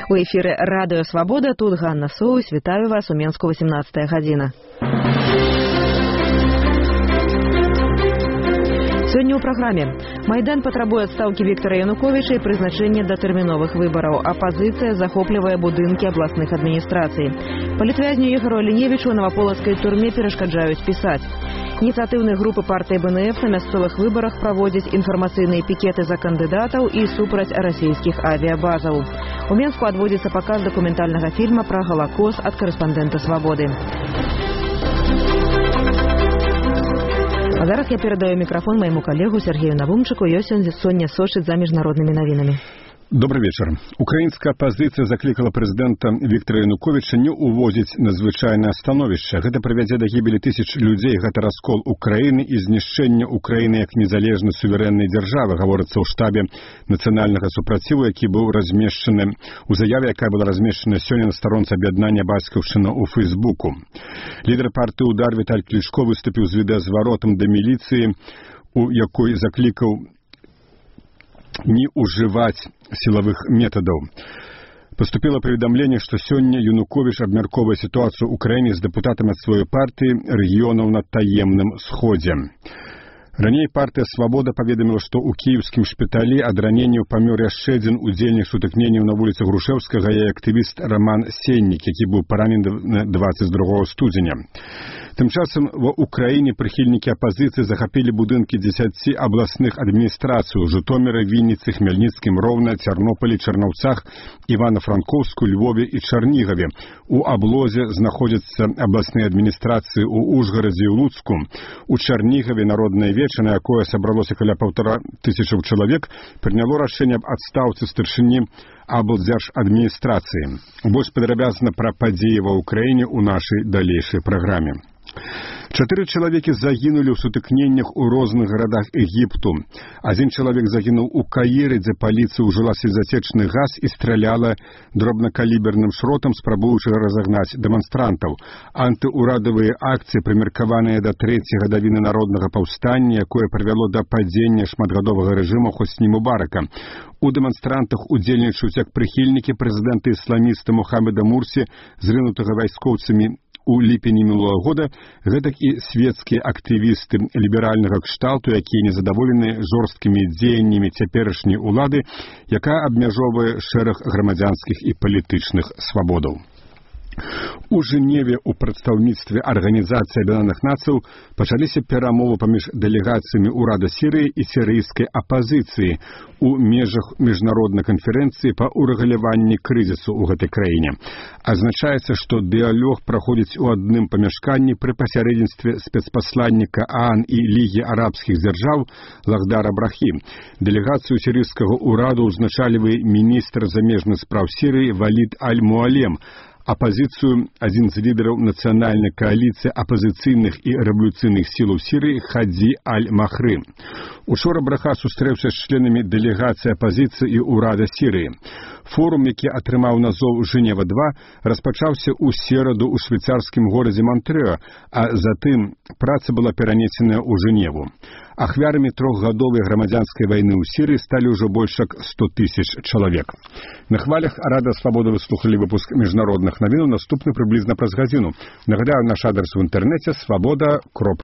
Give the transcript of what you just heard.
У эфіры Радыё Свабода, тут Ганна Соус, вітаю вас у Менску 18 гадзіна. Сёння ў праграме. Майдан патрабуе адстаўкі Віктара Януковіча і прызначэння датэрміновых выбараў. Апазіцыя захоплівае будынкі абласных адміністрацый. Палітвязню Ігору Аліневічу ў наваполацкай турме перашкаджаюць пісаць. Ініцыятыўныя групы партыі БНФ на мясцовых выбарах праводзяць інфармацыйныя пікеты за кандыдатаў і супраць расійскіх авіябазаў. У Менску адводзіцца паказ дакументальнага фільма пра Галакост ад карэспандэнта Свабоды. А зараз я перадаю мікрафон майму калегу Сергею Навумчыку, ён сёння сочыць за міжнароднымі навінамі. Добрый вечер. Украинская оппозиция закликала президента Виктора Януковича не увозить надзвычайное становище. Это приведет до гибели тысяч людей. Это раскол Украины и знішчэння Украины как незалежной суверенной державы, говорится у штабе национального супротиву, який был размещен у заяве, якая была размещена сегодня на сторонце объединения Батьківщина у Фейсбуку. Лидер партии «Удар» Виталий Кличко выступил с відеозваротом до милиции, у якой закликал не уживать силовых методов. Поступило поведомление, что сегодня Янукович обмярковывает ситуацию в Украине с депутатами от своей партии регионов на таемном сходе. Ранее партия «Свобода» поведомила, что у киевскім шпіталі ад ранення памёр яшчэ адзін удзельнік сутыкненняў на вуліцы Грушэўскага і актывіст Роман Сеннік, які быў паранены 22 студзеня. Тым часам ва Украіне прыхільнікі апазіцыі захапілі будынкі 10 абласных адміністрацый у Жытоміры, Вінніцы, Хмельніцкім, Роўна, Цярнополі, Чарнаўцах, Івана-Франкоўску, Львове і Чарнігаве. У аблозе знаходзяцца абласныя адміністрацыі у Ужгарадзе і Луцку. У Чарнігаве народнае веча, на якое сабралося каля 1500 чалавек, прыняло рашэнне аб адстаўцы старшыні аблдзяржадміністрацыі. Вось падрабязна пра падзеі ва Ўкраіне ў нашай далейшай праграме. 4 чалавекі загінулі ў сутыкненнях у розных гарадах Егіпту. Адзін чалавек загінуў у Каіры, дзе паліцыя ўжыла слезацечны газ і страляла дробнакаліберным шротам, спрабуючы разагнаць дэманстрантаў. Антыўрадавыя акцыі, прымеркаваныя да 3-й гадавіны народнага паўстання, якое прывяло да падзення шматгадовага рэжыму Хосні Мубарака. У дэманстрантах удзельнічаюць як прыхільнікі прэзідэнта-ісламіста Мухаммеда Мурсі, зрынутага вайскоўцамі у ліпені мінулого года, гэтак і светскія актывісты ліберальнага кшталту, якія незадаволены жорсткімі дзеяннямі цяперашняй улады, якая абмяжоўвае шэраг грамадзянскіх і палітычных свабодаў. У Жэневе ў прадстаўніцтве Арганізацыі Аб'яднаных Нацыяў пачаліся перамовы паміж дэлегацыямі ўрада Сірыі і сірыйскай апазіцыі у межах міжнароднай канферэнцыі па ўрэгуляванні крызісу ў гэтай краіне. Адзначаецца, што дыялог праходзіць у адным памяшканні пры пасярэдніцтве спецпасланніка ААН і Лігі арабскіх дзяржаў Лахдара Брахі. Дэлегацыю сірыйскага ўраду ўзначальвае міністр замежных спраў Сірыі Валід Аль-Муалем, апазіцыю адзін з лідараў нацыянальнай кааліцыі апазіцыйных і рэвалюцыйных сілаў Сірыі Хадзі Аль-Махры. Учора Браха сустрэўся з членамі дэлегацыі апазіцыі і ўрада Сірыі. Форум, які атрымаў назоў Жэнева-2, распачаўся ў сераду ў швейцарскім горадзе Монтрэа, а затым праца была перанесеная ў Жэневу. Ахвярамі трохгадовай грамадзянскай вайны ў Сірыі сталі ўжо больш як 100 000 чалавек. На хвалях Радыё Свабода вы слухалі выпуск міжнародных навінаў, наступны прыблізна праз гадзіну. Нагадаю, наш адрес в інтэрнэце свабода.